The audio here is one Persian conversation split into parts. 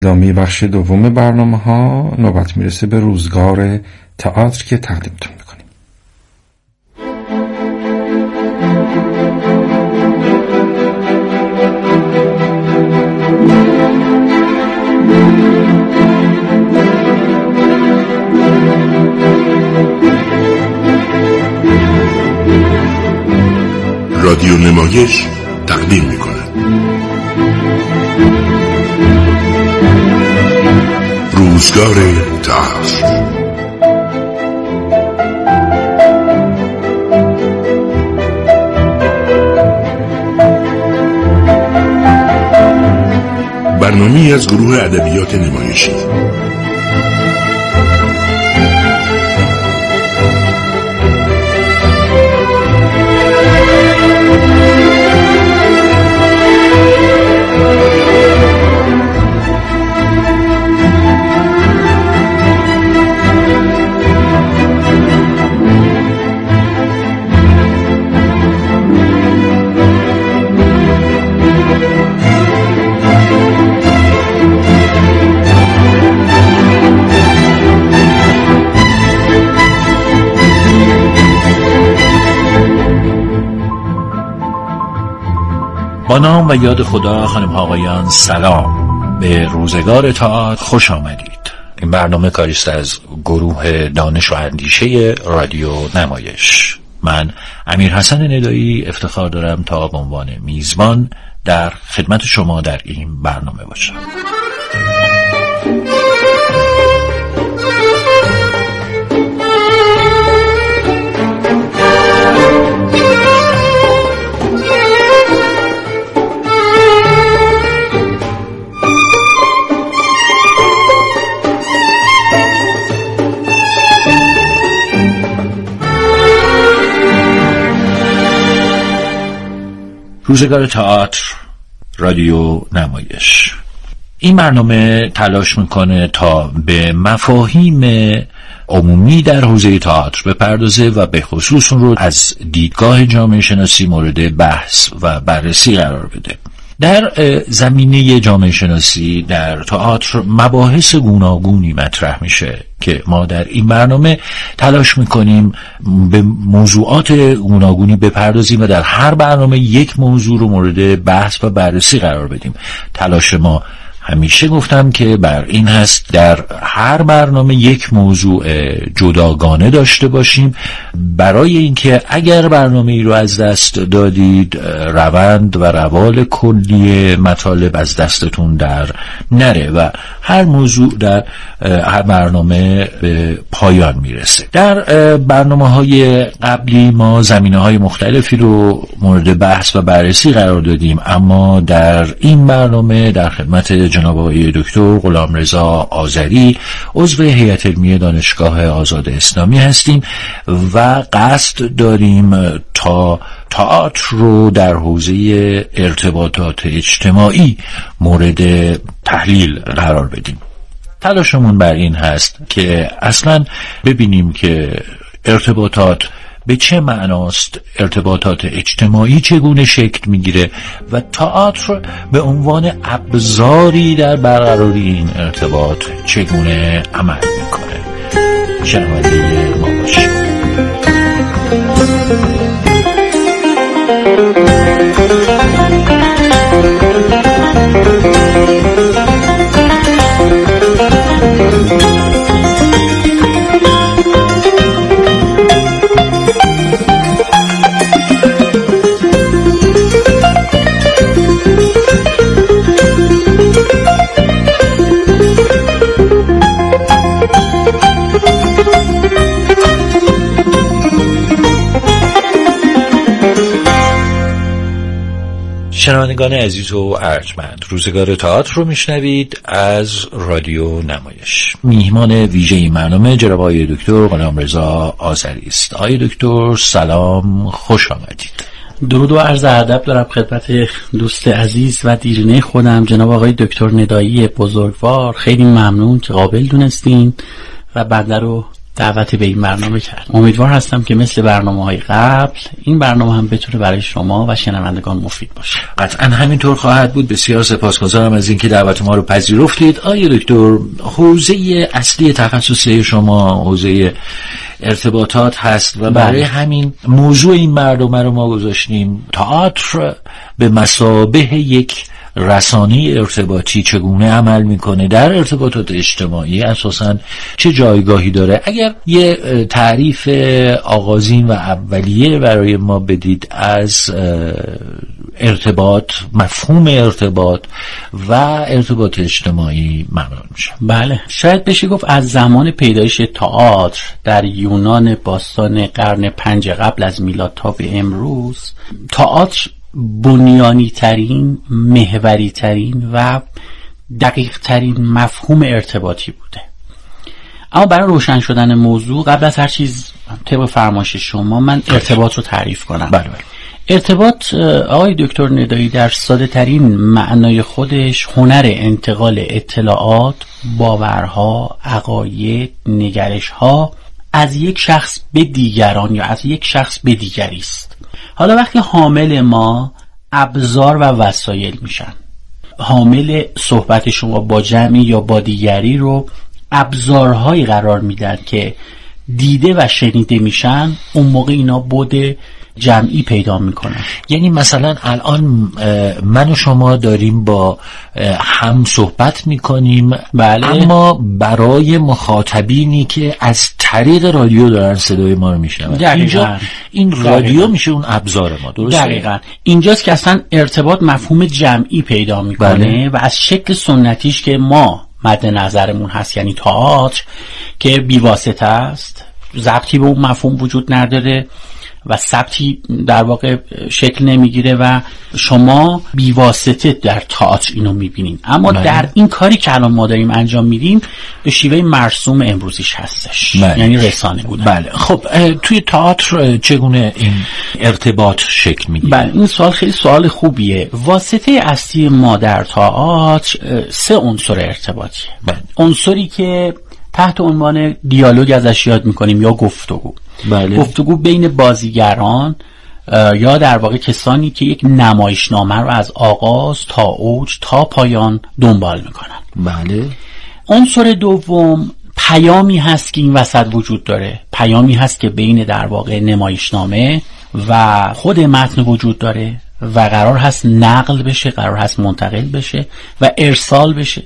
ادامه بخش دوم برنامه‌ها نوبت میرسه به روزگار تئاتر که تقدیمتون میکنیم. رادیو نمایش تقدیم میکنه روزگار تئاتر. برنامه‌ای از گروه ادبیات نمایشی. با نام و یاد خدا، خانم ها آقایان، سلام. به روزگار تئاتر خوش آمدید. این برنامه کاریست از گروه دانش و اندیشه رادیو نمایش. من امیرحسن ندایی افتخار دارم تا به عنوان میزبان در خدمت شما در این برنامه باشم. روزگار تئاتر، رادیو نمایش. این برنامه تلاش میکنه تا به مفاهیم عمومی در حوزه تئاتر بپردازه و به خصوص اون رو از دیدگاه جامعه شناسی مورد بحث و بررسی قرار بده. در زمینه جامعه شناسی در تئاتر مباحث گوناگونی مطرح میشه که ما در این برنامه تلاش میکنیم به موضوعات گوناگونی بپردازیم و در هر برنامه یک موضوع رو مورد بحث و بررسی قرار بدیم. تلاش ما همیشه گفتم که بر این هست در هر برنامه یک موضوع جداگانه داشته باشیم برای اینکه اگر برنامه ای رو از دست دادید روند و روال کلی مطالب از دستتون در نره و هر موضوع در هر برنامه به پایان میرسه. در برنامه‌های قبلی ما زمینه‌های مختلفی رو مورد بحث و بررسی قرار دادیم، اما در این برنامه در خدمت جناب آقای دکتر غلامرضا آذری عضو هیئت علمی دانشگاه آزاد اسلامی هستیم و قصد داریم تا تئاتر رو در حوزه ارتباطات اجتماعی مورد تحلیل قرار بدیم. تلاشمون بر این هست که اصلا ببینیم که ارتباطات به چه معناست، ارتباطات اجتماعی چگونه شکل میگیره و تئاتر به عنوان ابزاری در برقراری این ارتباط چگونه عمل میکنه. شنونده ما باشید. شنوندگان عزیز و ارجمند، روزگار تئاتر رو میشنوید از رادیو نمایش. میهمان ویژه این برنامه جناب آقای دکتر غلامرضا آذری است. آقای دکتر سلام، خوش آمدید. درود و عرض ادب دارم خدمت دوست عزیز و دیرینه خودم جناب آقای دکتر ندایی بزرگوار. خیلی ممنون که قابل دونستین و بنده رو دعوت به این برنامه کرد. امیدوار هستم که مثل برنامه‌های قبل این برنامه هم بتونه برای شما و شنوندگان مفید باشه. قطعا همینطور خواهد بود. بسیار سپاسگزارم از اینکه دعوت ما رو پذیرفتید. آقای دکتر، حوزه اصلی تخصصی شما حوزه ارتباطات هست و برای همین موضوع این برنامه رو ما گذاشتیم تئاتر به مثابه یک رسانه ارتباطی چگونه عمل میکنه، در ارتباطات اجتماعی اساساً چه جایگاهی داره. اگر یه تعریف آغازین و اولیه برای ما بدید از ارتباط، مفهوم ارتباط و ارتباط اجتماعی ممنون میشم. بله، شاید بشه گفت از زمان پیدایش تئاتر در یونان باستان قرن 5 قبل از میلاد تا به امروز، تئاتر بنیانی ترین، محوری ترین و دقیق ترین مفهوم ارتباطی بوده. اما برای روشن شدن موضوع، قبل از هر چیز طبق فرمایش شما من ارتباط رو تعریف کنم. بله. ارتباط آقای دکتر ندایی در ساده ترین معنای خودش هنر انتقال اطلاعات، باورها، عقاید، نگرشها از یک شخص به دیگران یا از یک شخص به دیگری است. حالا وقتی حامل ما ابزار و وسایل میشن، حامل صحبت شما با جمعی یا با دیگری رو ابزارهایی قرار میدن که دیده و شنیده میشن، اون موقع اینا بعد جمعی پیدا میکنن. یعنی مثلا الان من و شما داریم با هم صحبت میکنیم، بله. اما برای مخاطبینی که از طریق رادیو دارن صدای ما رو میشنون، اینجا این رادیو میشه اون ابزار ما. درسته؟ دقیقاً اینجاست که اصلا ارتباط مفهوم جمعی پیدا میکنه. بله. و از شکل سنتیش که ما مد نظرمون هست، یعنی تئاتر که بیواسطه است، ضبطی به اون مفهوم وجود نداره و ثبتی در واقع شکل نمیگیره و شما بیواسطه در تئاتر اینو میبینین. اما بله. در این کاری که الان ما داریم انجام میدیم به شیوه مرسوم امروزیش هستش. بله. یعنی رسانه بودن. بله. خب توی تئاتر چگونه این ارتباط شکل میگیره؟ بله، این سوال خیلی سوال خوبیه. واسطه اصلی ما در تئاتر 3 عنصر ارتباطیه. بله. عنصری که تحت عنوان دیالوگ ازش یاد میکنیم یا گفتگو. بله. گفتگو بین بازیگران یا در واقع کسانی که یک نمایشنامه رو از آغاز تا اوج تا پایان دنبال میکنن. بله. عنصر دوم پیامی هست که این وسط وجود داره، پیامی هست که بین در واقع نمایشنامه و خود متن وجود داره و قرار هست نقل بشه، قرار هست منتقل بشه و ارسال بشه.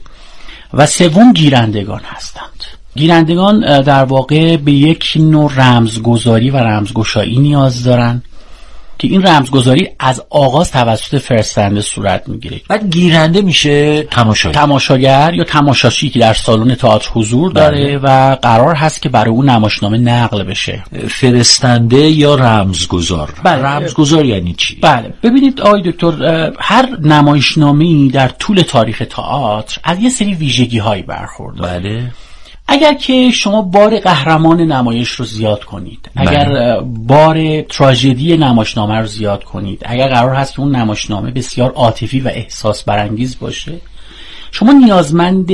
و سوم گیرندگان هستند. گیرندگان در واقع به یک نوع رمزگذاری و رمزگشایی نیاز دارن که این رمزگذاری از آغاز توسط فرستنده صورت میگیره. بعد گیرنده میشه تماشاگر یا تماشاشی که در سالن تئاتر حضور داره و قرار هست که برای اون نمایشنامه نقل بشه. فرستنده یا رمزگذار. بله. رمزگذار یعنی چی؟ بله، ببینید آقای دکتر، هر نمایشنامه‌ای در طول تاریخ تئاتر از یه سری ویژگی‌هایی برخورداره. بله. اگر که شما بار قهرمان نمایش رو زیاد کنید، اگر بار تراژدی نمایشنامه رو زیاد کنید، اگر قرار هست که اون نمایشنامه بسیار عاطفی و احساس برانگیز باشه، شما نیازمند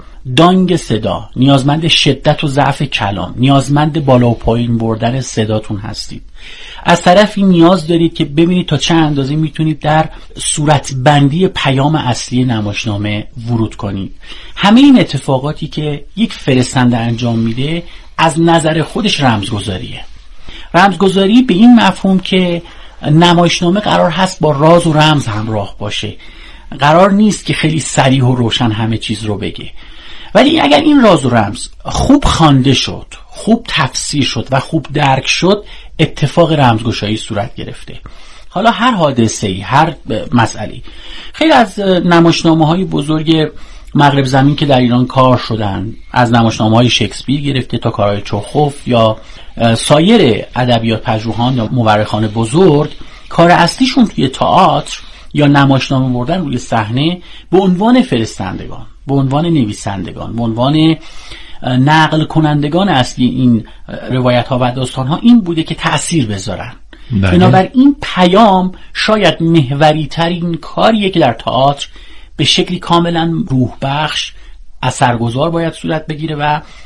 دانگ صدا، نیازمند شدت و ضعف کلام، نیازمند بالا و پایین بردن صداتون هستید. از طرفی نیاز دارید که ببینید تا چه اندازه میتونید در صورتبندی پیام اصلی نمایشنامه ورود کنید. همه این اتفاقاتی که یک فرستنده انجام میده از نظر خودش رمزگذاریه. رمزگذاری به این مفهوم که نمایشنامه قرار هست با راز و رمز همراه باشه، قرار نیست که خیلی صریح و روشن همه چیز رو بگه. ولی اگر این راز و رمز خوب خوانده شد، خوب تفسیر شد و خوب درک شد، اتفاق رمزگشایی صورت گرفته. حالا هر حادثه‌ای، هر مسئله‌ای، خیلی از نمایشنامه‌های بزرگ مغرب زمین که در ایران کار شدن، از نمایشنامه‌های شکسپیر گرفته تا کارهای چخوف یا سایر ادبیات پژوهان یا مورخان بزرگ، کار اصلیشون توی تئاتر یا نمایشنامه بردن روی صحنه به عنوان فرستندگان، به عنوان نویسندگان، به عنوان نقل کنندگان اصلی این روایت ها و داستان ها این بوده که تأثیر بذارن. بنابراین این پیام شاید محوری ترین کاریه که در تئاتر به شکلی کاملا روح بخش اثرگذار باید صورت بگیره و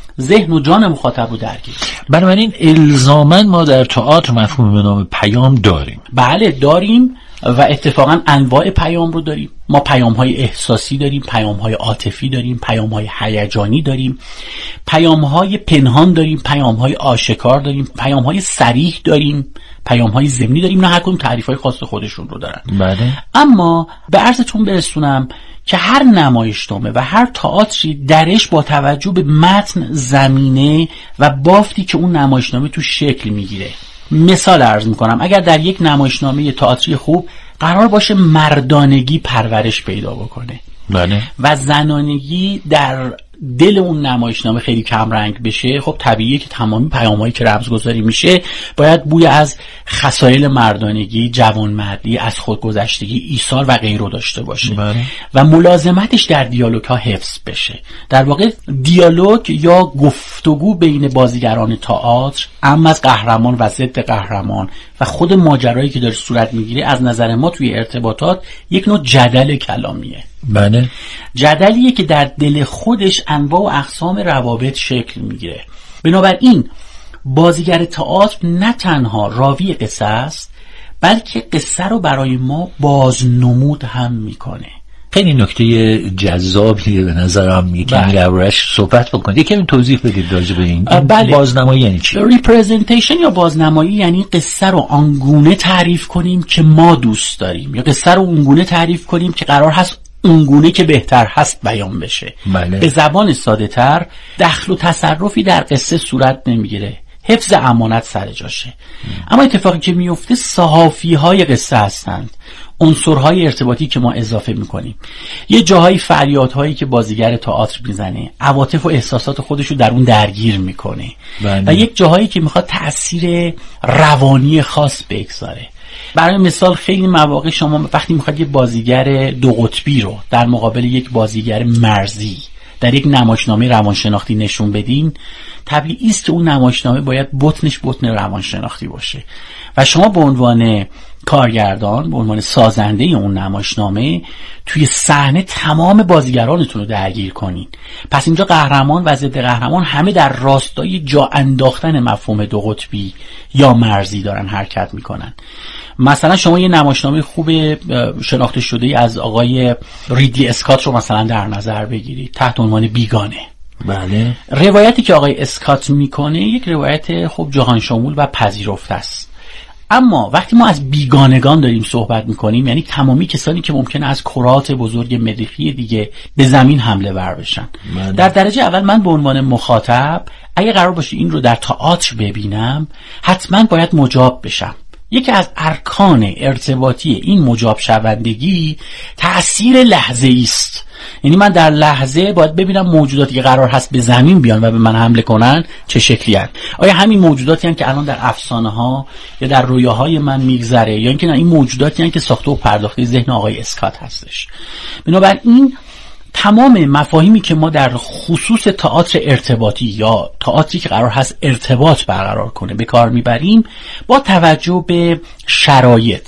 ذهن و جان مخاطب رو درگیر. بنابراین الزاماً ما در تئاتر مفهوم به نام پیام داریم. بله داریم و اتفاقا انواع پیام رو داریم. ما پیام‌های احساسی داریم، پیام‌های عاطفی داریم، پیام‌های هیجانی داریم، پیام‌های پنهان داریم، پیام‌های آشکار داریم، پیام‌های صریح داریم، پیام‌های ضمنی داریم. نه هر کدوم تعریف‌های خاص خودشون رو دارن. بله. اما به عرضتون برسونم که هر نمایشنامه و هر تئاتری درش با توجه به متن، زمینه و بافتی که اون نمایشنامه تو شکل میگیره. مثال عرض میکنم، اگر در یک نمایشنامه تئاتری خوب قرار باشه مردانگی پرورش پیدا بکنه، بله، و زنانگی در دل اون نمایشنامه خیلی کم رنگ بشه، خب طبیعیه که تمامی پیام‌هایی که رمزگذاری میشه باید بوی از خصایل مردانگی، جوانمردی، از خودگذشتگی، ایثار و غیره داشته باشه. بله. و ملازمتش در دیالوگ‌ها حفظ بشه. در واقع دیالوگ یا گفتگو بین بازیگران تئاتر، اما از قهرمان و ضد قهرمان و خود ماجرایی که داره صورت میگیره، از نظر ما توی ارتباطات یک نوع جدل کلامیه. بله. جدلیه که در دل خودش انواع و اقسام روابط شکل میگیره. بنابراین بازیگر تئاتر نه تنها راوی قصه است، بلکه قصه رو برای ما بازنمود هم میکنه. خیلی نکته جذابیه به نظرم. یکمی دربارش صحبت بکنید، یکمی توضیح بدید راجع به این. بله. بازنمایی یعنی چی؟ ریپرزنتیشن یا بازنمایی یعنی قصه رو آنگونه تعریف کنیم که ما دوست داریم، یا قصه رو اونگونه تعریف کنیم که قرار هست اونگونه که بهتر هست بیان بشه. بله. به زبان ساده تر، دخل و تصرفی در قصه صورت نمیگیره، حفظ امانت سر جاشه. اما اتفاقی که میفته صحافی‌های قصه هستند، عنصرهای ارتباطی که ما اضافه میکنیم. یه جاهای فریادهایی که بازیگر تئاتر میزنه عواطف و احساسات خودشو در اون درگیر میکنه. بله. و یک جاهایی که میخواد تأثیر روانی خاص بگذاره. برای مثال خیلی مواقع شما وقتی میخواد یه بازیگر دو قطبی رو در مقابل یک بازیگر مرزی در یک نمایشنامه روانشناختی نشون بدین، طبیعی است که اون نمایشنامه باید بطنش بطن روانشناختی باشه و شما به عنوان کارگردان، به عنوان سازنده اون نمایشنامه، توی صحنه تمام بازیگرانتون رو درگیر کنین. پس اینجا قهرمان و ضد قهرمان همه در راستای جا انداختن مفهوم دو قطبی یا مرزی دارن حرکت میکنن. مثلا شما یه نمایشنامه خوب شناخته شده از آقای ریدلی اسکات رو مثلا در نظر بگیرید تحت عنوان بیگانه. بله. روایتی که آقای اسکات میکنه یک روایت خوب جهان شمول و پذیرفته است. اما وقتی ما از بیگانگان داریم صحبت میکنیم، یعنی تمامی کسانی که ممکنه از کرات بزرگ مریخی دیگه به زمین حمله ور بشن. در درجه اول من به عنوان مخاطب اگه قرار باشه این رو در تئاتر ببینم، حتما باید مجاب بشم. یکی از ارکان ارتباطی این مجاب شوندگی تأثیر لحظه‌ای است. یعنی من در لحظه باید ببینم موجوداتی که قرار هست به زمین بیان و به من حمله کنن چه شکلی هستند. آیا همین موجوداتی هستند که الان در افسانه ها یا در رویاهای من میگذره، یا اینکه نه این موجوداتی هستند که ساخته و پرداخته ذهن آقای اسکات هستش. بنابراین تمام مفاهیمی که ما در خصوص تئاتر ارتباطی یا تئاتری که قرار هست ارتباط برقرار کنه به کار میبریم، با توجه به شرایط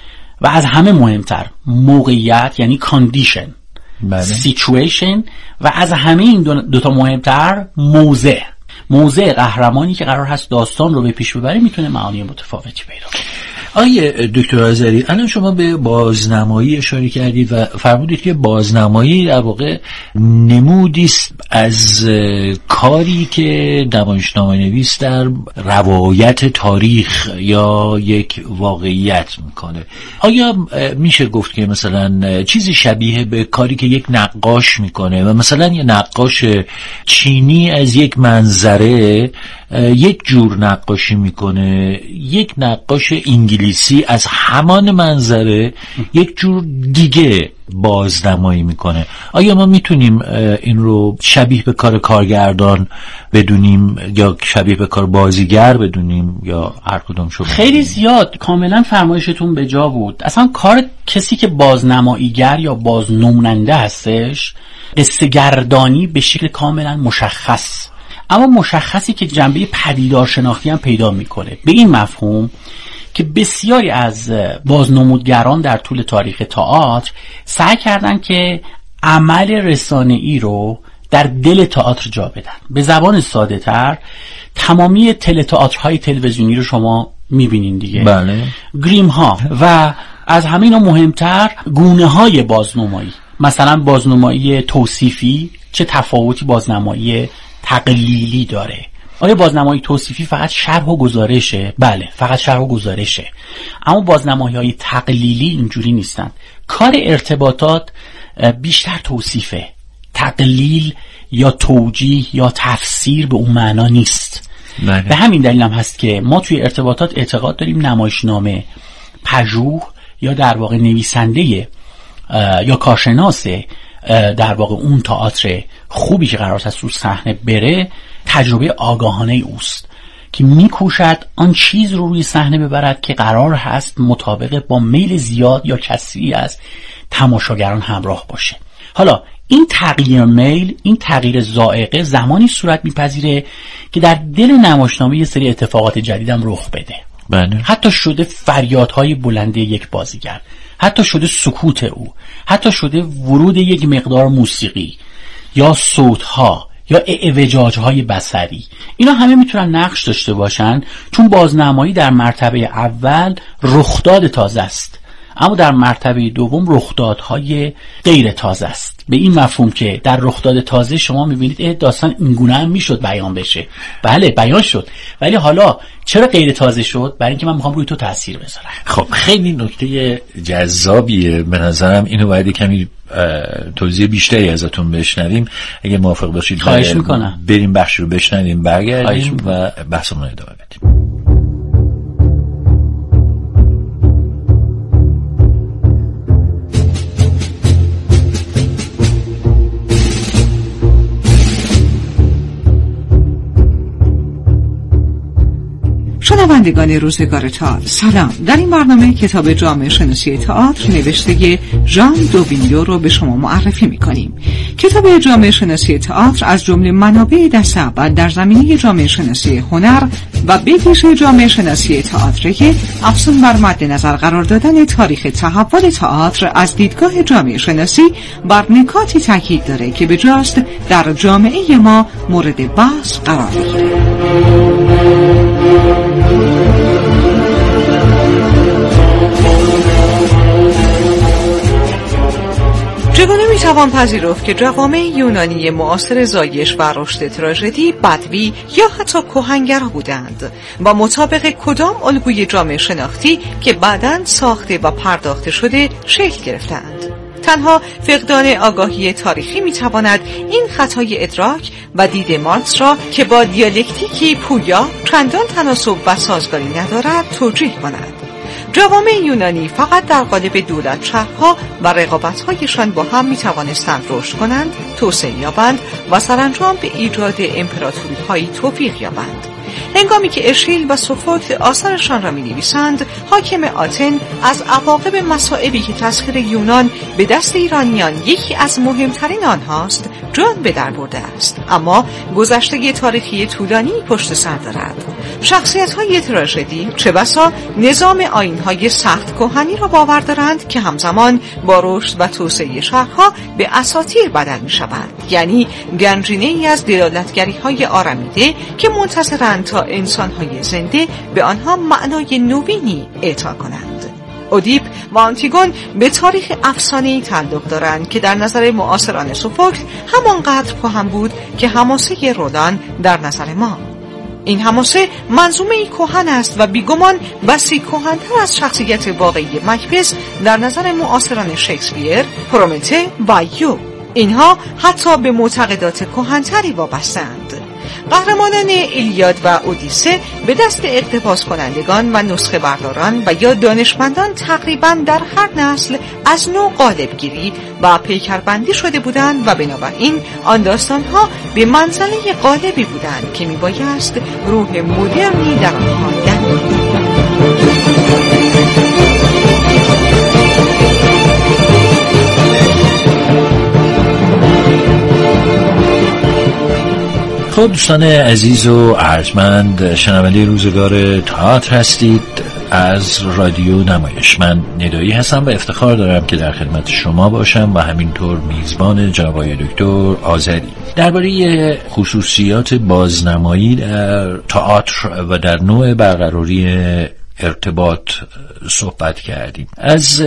و از همه مهمتر موقعیت، یعنی کاندیشن، سیچویشن، و از همه این دو تا مهمتر موضع قهرمانی که قرار هست داستان رو به پیش ببره میتونه معانی متفاوتی پیدا کنه. آیه دکتر آذری، الان شما به بازنمایی اشاره کردید و فرمودید که بازنمایی در واقع نمودی است از کاری که نمایشنامه نویس در روایت تاریخ یا یک واقعیت میکنه. آیا میشه گفت که مثلا چیزی شبیه به کاری که یک نقاش میکنه و مثلا یه نقاش چینی از یک منظره یک جور نقاشی میکنه، یک نقاش انگلیسی از همان منظره یک جور دیگه بازنمایی میکنه؟ آیا ما میتونیم این رو شبیه به کار کارگردان بدونیم یا شبیه به کار بازیگر بدونیم یا هر کدوم شما؟ خیلی زیاد. کاملا فرمایشتون به جا بود. اصلا کار کسی که بازنماییگر یا بازنموننده هستش قصه گردانی به شکل کاملا مشخص، اما مشخصی که جنبه پدیدار شناختی هم پیدا میکنه، به این مفهوم که بسیاری از بازنمودگران در طول تاریخ تئاتر سعی کردن که عمل رسانه‌ای رو در دل تئاتر جا بدن. به زبان ساده تر تمامی تئاترهای تلویزیونی رو شما میبینین دیگه، بله، گریم ها و از همه اینا مهمتر گونه های بازنمایی. مثلا بازنمایی توصیفی چه تفاوتی بازنمایی تقلیلی داره؟ آیا بازنمایی توصیفی فقط شرح و گزارشه؟ بله، فقط شرح و گزارشه. اما بازنمایی‌های تقلیلی اینجوری نیستن. کار ارتباطات بیشتر توصیفه. تقلیل یا توجیه یا تفسیر به اون معنا نیست. بله. به همین دلیل هم هست که ما توی ارتباطات اعتقاد داریم نمایشنامه پژوه یا در واقع نویسنده یا کارشناس در واقع اون تئاتر خوبی که قرار است رو صحنه بره تجربه آگاهانه اوست که میکوشد آن چیز رو روی صحنه ببرد که قرار هست مطابق با میل زیاد یا کثیری از تماشاگران همراه باشه. حالا این تغییر میل، این تغییر ذائقه زمانی صورت میپذیره که در دل نمایشنامه یه سری اتفاقات جدیدم رخ بده. بله. حتی شده فریادهای بلند یک بازیگر، حتی شده سکوت او، حتی شده ورود یک مقدار موسیقی یا صوتها یا اعوجاج‌های بصری. اینا همه میتونن نقش داشته باشن، چون بازنمایی در مرتبه اول رخداد تازه است، اما در مرتبه دوم رخدادهای غیر تازه است. به این مفهوم که در رخداد تازه شما میبینید داستان اینگونه هم میشد بیان بشه. بله بیان شد، ولی حالا چرا غیر تازه شد؟ برای اینکه من میخوام روی تو تاثیر بذارم. خب خیلی نکته جذابیه به نظرم. اینو باید کمی توضیح بیشتری ازتون بشنویم اگه موافق باشید. خواهش میکنم. بریم بخش رو بشنویم، برگردیم و بحثمون رو ادامه بدیم. شنوندگان روزگار تئاتر سلام. در این برنامه کتاب جامعه شناسی تئاتر نوشته ژان دووینیو رو به شما معرفی می‌کنیم. کتاب جامعه شناسی تئاتر از جمله منابع دست اول در زمینه جامعه شناسی هنر و به ویژه جامعه شناسی تئاتر که افزون بر مد نظر قرار دادن تاریخ تحول تئاتر از دیدگاه جامعه شناسی بر نکاتی تاکید داره که به جاست در جامعه ما مورد بحث قرار می‌گیره. چگونه میتوان پذیرفت که جوامع یونانی معاصر زایش و رشد تراژدی بدوی یا حتی کهنگرا بودند و مطابق کدام الگوی جامعه شناختی که بعداً ساخته و پرداخته شده شکل گرفتند؟ تنها فقدان آگاهی تاریخی میتواند این خطای ادراک و دید مارکس را که با دیالکتیکی پویا چندان تناسب و سازگاری ندارد توجیه کند. جوامع یونانی فقط در قالب دولت شهرها و رقابت‌هایشان با هم می‌توانستند رشد کنند، توسعه یابند و سرانجام به ایجاد امپراتوری‌هایی توفیق یابند. هنگامی که اشیل و سوفوکل آثارشان را می‌نویسند، حاکم آتن از عواقب مصائبی که تسخیر یونان به دست ایرانیان یکی از مهمترین آنهاست جان به در برده است، اما گذشته تاریخی طولانی پشت سر دارد. شخصیت‌های تراژدی چه بسا نظام آیین‌های سخت کهنی را باور دارند که همزمان با رشد و توسعه شهرها به اساطیر بدل می‌شوند، یعنی گنجینه‌ای از دلالتگری‌های آرمیده که منتظرند تا انسان‌های زنده به آنها معنای نوینی اعطا کنند. اودیپ و آنتیگون به تاریخ افسانه‌ای تعلق دارند که در نظر معاصران سوفوکل همانقدر کهن بود که حماسه رودان در نظر ما. این حماسه منظومه‌ای کهن است و بیگمان بسی کهن‌تر از شخصیت واقعی مکبث در نظر معاصران شکسپیر، پرومته و یو. اینها حتی به معتقدات کهن‌تری وابسته‌اند. قهرمانان ایلیاد و اودیسه به دست اقتباس کنندگان و نسخه برداران و یا دانشمندان تقریباً در هر نسل از نوع قالبگیری و پیکربندی شده بودند و بنابراین آن داستانها به منزله قالبی بودند که میبایست روح مدرنی در آنها دمید. خب دوستان عزیز و ارجمند، شنونده روزگار تئاتر هستید. از رادیو نمایش. من ندایی هستم و افتخار دارم که در خدمت شما باشم و همینطور میزبان جناب آقای دکتر آذری. درباره خصوصیات بازنمایی در تئاتر و در نوع برقراری ارتباط صحبت کردیم. از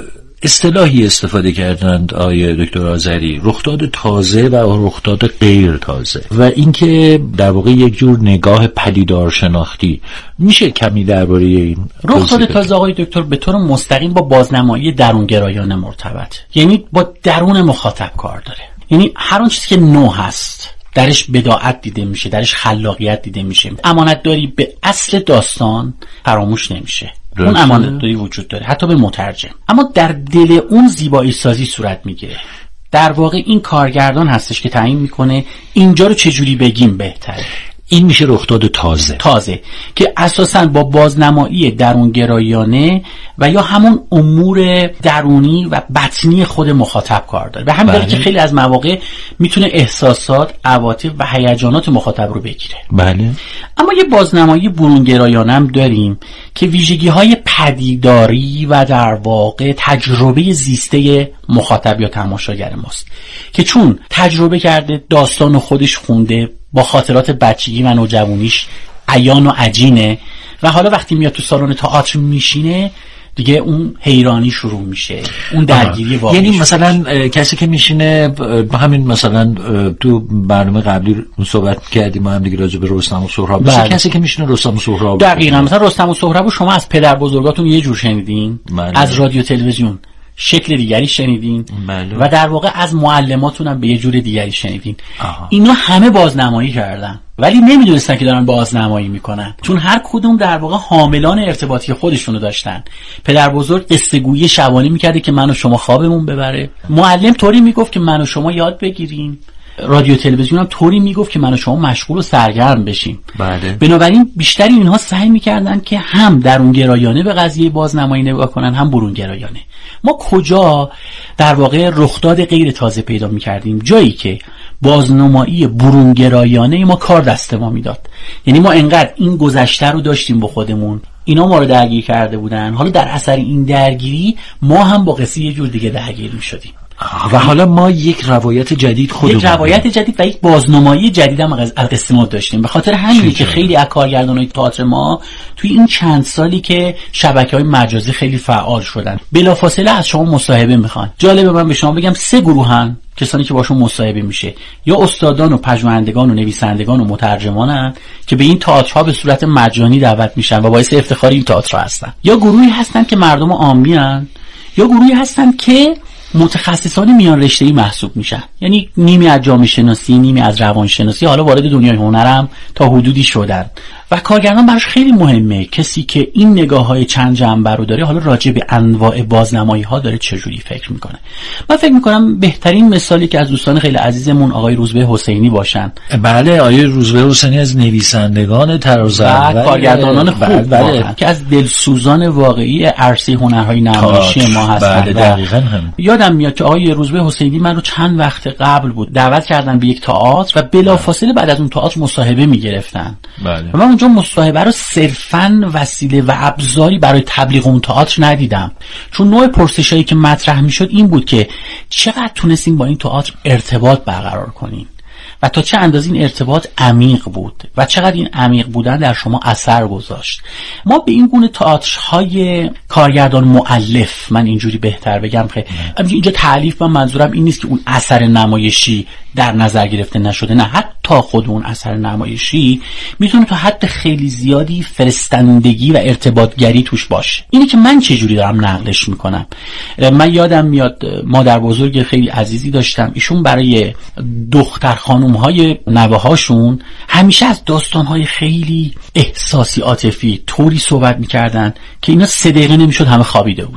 اصطلاحی استفاده کردند آقای دکتر آذری، رخداد تازه و رخداد غیر تازه، و اینکه در واقع یک جور نگاه پدیدار شناختی. میشه کمی درباره این رخداد تازه آقای دکتر به طور مستقیم با بازنمایی درونگرایانه مرتبط، یعنی با درون مخاطب کار داره. یعنی هر اون چیزی که نو هست درش بداعت دیده میشه، درش خلاقیت دیده میشه، امانتداری به اصل داستان فراموش نمیشه. اون امانتداری وجود داره حتی به مترجم، اما در دل اون زیبایی سازی صورت میگیره. در واقع این کارگردان هستش که تعیین میکنه اینجا رو چجوری بگیم بهتره. این میشه رخداد تازه که اساساً با بازنمایی درونگرایانه و یا همون امور درونی و بطنی خود مخاطب کار داره. و همین دلیل که خیلی از مواقع میتونه احساسات، عواطف و هیجانات مخاطب رو بگیره. بله. اما یه بازنمایی برونگرایانه هم داریم که ویژگی‌های پدیداری و در واقع تجربه زیسته مخاطب یا تماشاگر ماست که چون تجربه کرده، داستان خودش خونده، با خاطرات بچگی و نوجوانیش عیان و عجینه و حالا وقتی میاد تو سالن تئاتر میشینه دیگه اون حیرانی شروع میشه، اون درگیری واقعی. یعنی مثلا کسی که میشینه، همین مثلا تو برنامه قبلی صحبت کردیم ما هم دیگه راجع به رستم و سهراب، بله. کسی که میشینه رستم و سهراب، دقیقاً مثلا رستم و سهراب شما از پدر بزرگاتون یه جور شنیدین، بله. از رادیو تلویزیون شکل دیگری شنیدین، بله. و در واقع از معلماتون هم به یه جور دیگری شنیدین. اینا همه بازنمایی کردن ولی نمیدونستن که دارن بازنمایی میکنن، چون هر کدوم در واقع حاملان ارتباطی خودشونو داشتن. پدر بزرگ قصه گویی شبانه میکرده که من و شما خوابمون ببره، معلم طوری میگفت که من و شما یاد بگیریم، رادیو تلویزیون هم طوری میگفت که من و شما مشغول و سرگرم بشیم. بله. بنابراین بیشتر اینها سعی میکردن که هم درونگرایانه به قضیه بازنمایی نگاه کنن، هم برونگرایانه. ما کجا در واقع رخداد غیر تازه پیدا میکردیم؟ جایی که بازنمایی برونگرایانه ما کار دست ما میداد. یعنی ما انقدر این گذشته رو داشتیم با خودمون، اینا ما رو درگیر کرده بودن، حالا در اثر این درگیری ما هم با قصه یه جور دیگه درگیر میشدیم و حالا ما یک روایت جدید خودمون، یک روایت جدید و یک بازنمایی جدید هم از قصه ما داشتیم. به خاطر همینه که خیلی از کارگردانای تئاتر ما توی این چند سالی که شبکه‌های مجازی خیلی فعال شدن بلافاصله از شما مصاحبه میخوان. جالبه من به شما بگم 3 گروهن کسانی که باشون مصاحبه میشه، یا استادان و پژوهندگان و نویسندگان و مترجمانن که به این تئاترها به صورت مجانی دعوت میشن و باعث افتخار این تئاتر هستن، یا گروهی هستن که مردم عامی هستن، یا گروهی هستن که متخصصان میان رشته‌ای محسوب میشن، یعنی نیمی از جامعه شناسی، نیمی از روان شناسی، حالا وارد دنیای هنرم تا حدودی شدن. و کارگردان براش خیلی مهمه کسی که این نگاه‌های چند جنبه رو داره، حالا راجع به انواع بازنمایی‌ها داره چجوری فکر میکنه. من فکر میکنم بهترین مثالی که از دوستان خیلی عزیزمون آقای روزبه حسینی باشن. بله، آقای روزبه حسینی از نویسندگان تراز و کارگردانان خوب که از دلسوزان واقعی عرصه هنرهای نمایشی ما هستن. بله دقیقاً هم. یادم میاد که آقای روزبه حسینی من رو چند وقت قبل بود دعوت کردن به یک تئاتر و بلافاصله بعد از اون تئاتر مصاحبه میگرفتن. بله. و من اونجا مصاحبه رو صرفاً وسیله و ابزاری برای تبلیغ اون تئاتر ندیدم، چون نوع پرسشایی که مطرح میشد این بود که چقدر تونستیم با این تئاتر ارتباط برقرار کنیم و تا چه اندازه این ارتباط عمیق بود و چقدر این عمیق بودن در شما اثر گذاشت. ما به این گونه تئاترهای کارگردان مؤلف، من اینجوری بهتر بگم، اینجا تألیف من منظورم این نیست که اون اثر نمایشی در نظر گرفته نشده، نه، حتی خود اون اثر نمایشی میتونه تا حد خیلی زیادی فرستندگی و ارتباطگری توش باشه. اینی که من چجوری دارم نقلش میکنم. من یادم میاد مادر بزرگ خیلی عزیزی داشتم، ایشون برای دختر خانومهای نوه هاشون همیشه از داستانهای خیلی احساسی عاطفی طوری صحبت میکردن که اینا 3 دقیقه نمیشد همه خوابیده بودن.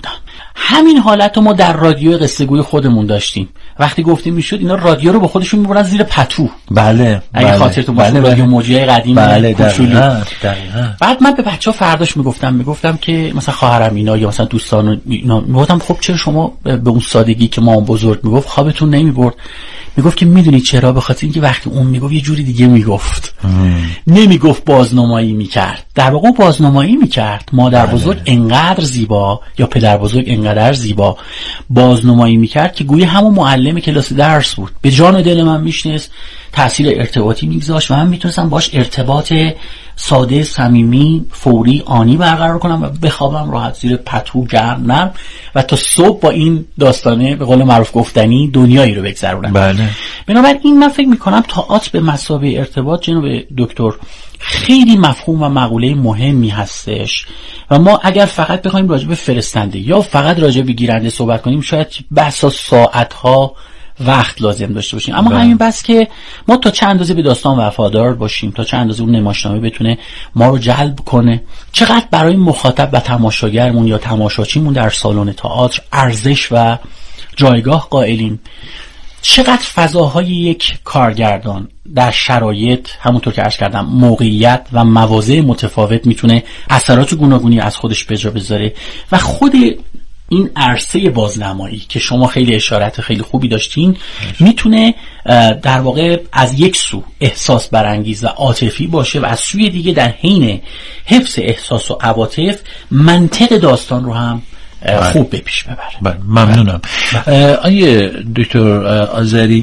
همین حالت رو ما در رادیو قصه گوی خودمون داشتیم. وقتی گفتیم میشد اینا رادیو رو با خودشون میبرن زیر پتو. بله اگه خاطرتون باشه رادیو موجی قدیم. بله دقیقاً. بعد من به بچه‌ها فرداش میگفتم که مثلا خواهرم اینا یا مثلا دوستان اینا میگفتم خب چرا شما به اون سادگی که ما بزرگ میگفت خوابتون نمیبرد؟ میگفت که میدونی چرا؟ به خاطر اینکه وقتی اون میگفت یه جوری دیگه میگفت، نمیگفت بازنمایی میکرد. در واقع بازنمایی میکرد. مادر بزرگ انقدر زیبا یا پدر بزرگ انقدر زیبا بازنمایی میکرد که گویا همون معلم کلاس درس بود. به جان دل من میشنست، تأثیر ارتباطی میگذاشت و من میتونستم باش ارتباط ساده، صمیمی، فوری، آنی برقرار کنم و بخوابم راحت زیر پتو گرم نرم و تا صبح با این داستانه به قول معروف گفتنی دنیایی رو بگذرونم. بله. بنابراین من فکر میکنم تئاتر به مثابه ارتباط جناب دکتر خیلی مفهوم و مقوله مهمی هستش و ما اگر فقط بخوایم راجع به فرستنده یا فقط راجع به گیرنده صحبت کنیم شاید بسا ساعتها وقت لازم داشته باشیم. اما همین بس که ما تا چند اندازه به داستان وفادار باشیم، تا چند اندازه اون نمایشنامه بتونه ما رو جلب کنه، چقدر برای مخاطب و تماشاگرمون یا تماشاچیمون در سالن تئاتر ارزش و جایگاه قائلیم، چقدر فضاهای یک کارگردان در شرایط همونطور که عرض کردم موقعیت و مواضع متفاوت میتونه اثرات گوناگونی از خودش به جا بذاره و خود این عرصه بازنمایی که شما خیلی اشارت خیلی خوبی داشتین میتونه در واقع از یک سو احساس برانگیز و عاطفی باشه و از سوی دیگه در حین حفظ احساس و عواطف منطق داستان رو هم خوب به پیش ببره. ممنونم. آیه دکتر آذری،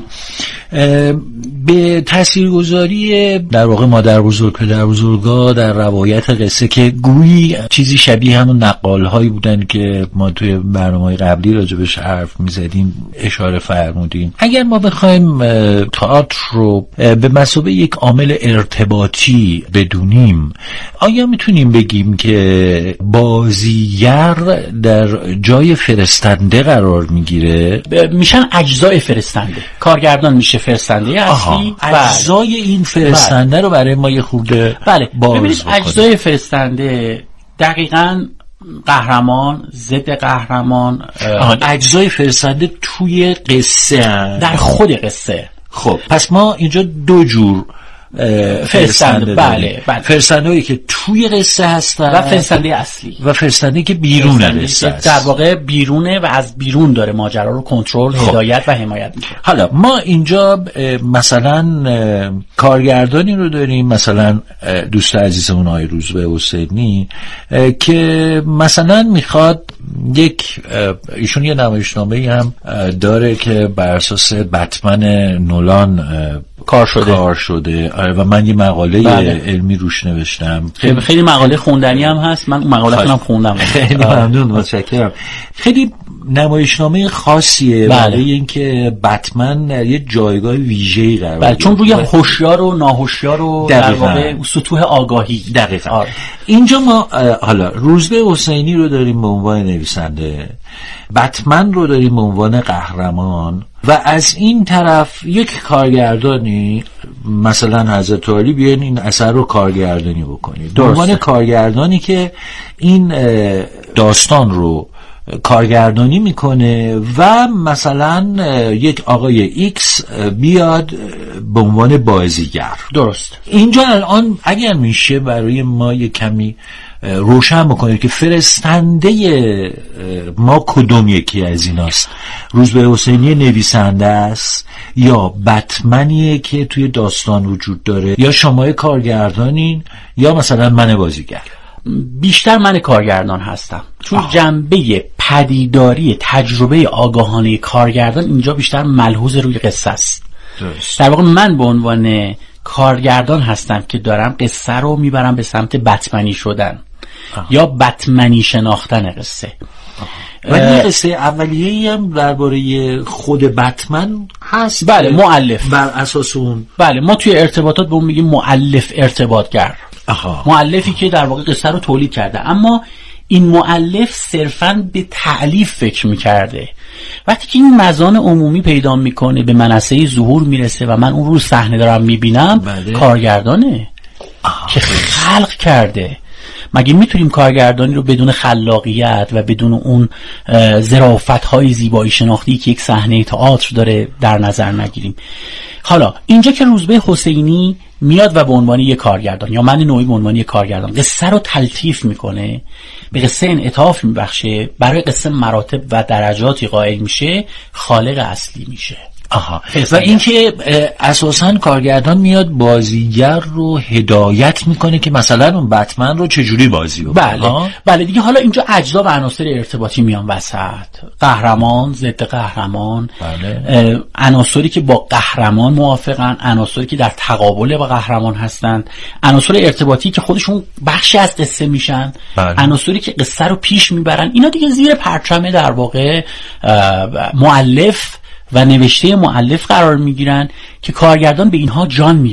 به تاثیرگذاری در واقع مادر بزرگ پدر بزرگا در روایت قصه که گویی چیزی شبیه همون نقال هایی بودن که ما توی برنامه قبلی راجبش حرف میزدیم اشاره فرمودیم، اگر ما بخوایم تئاتر رو به مثابه یک عامل ارتباطی بدونیم، آیا میتونیم بگیم که بازیگر در جای فرستنده قرار میگیره؟ میشن اجزای فرستنده. کارگردان میشه فرستنده اصلی. اجزای این فرستنده رو برای ما یه خورده ببینید اجزای فرستنده دقیقاً قهرمان، ضد قهرمان، اجزای فرستنده توی قصه هست. در خود قصه. خب پس ما اینجا دو جور فرستنده بله. فرستنده‌ای که توی قصه هستن و فرستنده اصلی و فرستنده که بیرون قصه است، در واقع بیرونه و از بیرون داره ماجرا رو کنترل، هدایت و حمایت میکنه. حالا ما اینجا مثلا کارگردانی رو داریم، مثلا دوست عزیزمون آقای روزبه حسینی که مثلا میخواد ایشون یه نمایشنامه‌ای هم داره که بر اساس بتمن نولان کار شده و من یه مقاله علمی روش نوشتم. خیلی مقاله خوندنی هم هست. من مقاله خودم خوندم. خیلی ممنون، متشکرم. خیلی نمایشنامه خاصیه برای اینکه بتمن یه جایگاه ویژه‌ای قرار داره، چون روی هوشیار و ناهوشیار و در واقع سطوح آگاهی. دقیقاً. اینجا ما حالا روزبه حسینی رو داریم به عنوان نویسنده، بتمن رو داریم به عنوان قهرمان و از این طرف یک کارگردانی مثلا حضرت علی بیاین این اثر رو کارگردانی بکنید، به عنوان کارگردانی که این داستان رو کارگردانی میکنه و مثلا یک آقای ایکس بیاد به عنوان بازیگر. درست. اینجا الان اگر میشه برای ما یک کمی روشن بکنید که فرستنده ما کدوم یکی از ایناست؟ روزبه حسینی نویسنده است یا بتمنیه که توی داستان وجود داره یا شما کارگردانین یا مثلا من بازیگر؟ بیشتر من کارگردان هستم، چون جنبه پدیداری تجربه آگاهانه کارگردان اینجا بیشتر ملحوظ روی قصه است. در واقع من به عنوان کارگردان هستم که دارم قصه رو میبرم به سمت بتمنی شدن یا بتمنی شناختن قصه. ولی قصه اولیه‌ای هم درباره خود بتمن هست. بله، مؤلف بر اساس اون. بله، ما توی ارتباطات به اون میگیم مؤلف ارتباطگر. مؤلفی که در واقع قصه رو تولید کرده، اما این مؤلف صرفاً به تألیف فکر میکرده. وقتی که این مزان عمومی پیدا میکنه، به منصه ظهور میرسه و من اون رو صحنه دارم میبینم، کارگردانه که خلق کرده. مگه میتونیم کارگردانی رو بدون خلاقیت و بدون اون ظرافت‌های زیبایی شناختی که یک صحنه تئاتر داره در نظر نگیریم؟ حالا اینجا که روزبه حسینی میاد و به عنوان یک کارگردان یا من نوعی به عنوان یک کارگردان قصه رو تلطیف میکنه، به قصه انعطاف میبخشه، برای قصه مراتب و درجاتی قائل میشه، خالق اصلی میشه. آها. و اینکه اساساً کارگردان میاد بازیگر رو هدایت میکنه که مثلا اون بتمن رو چجوری بازی بکنه. بله دیگه. حالا اینجا اجزا و عناصر ارتباطی میان وسط، قهرمان، ضد قهرمان، بله. عناصری که با قهرمان موافقن، عناصری که در تقابل با قهرمان هستند، عناصر ارتباطی که خودشون بخشی از قصه میشن، بله. عناصری که قصه رو پیش میبرن. اینا دیگه زیر پرچم در واقع مؤلف و نوشته مؤلف قرار میگیرن که کارگردان به اینها جان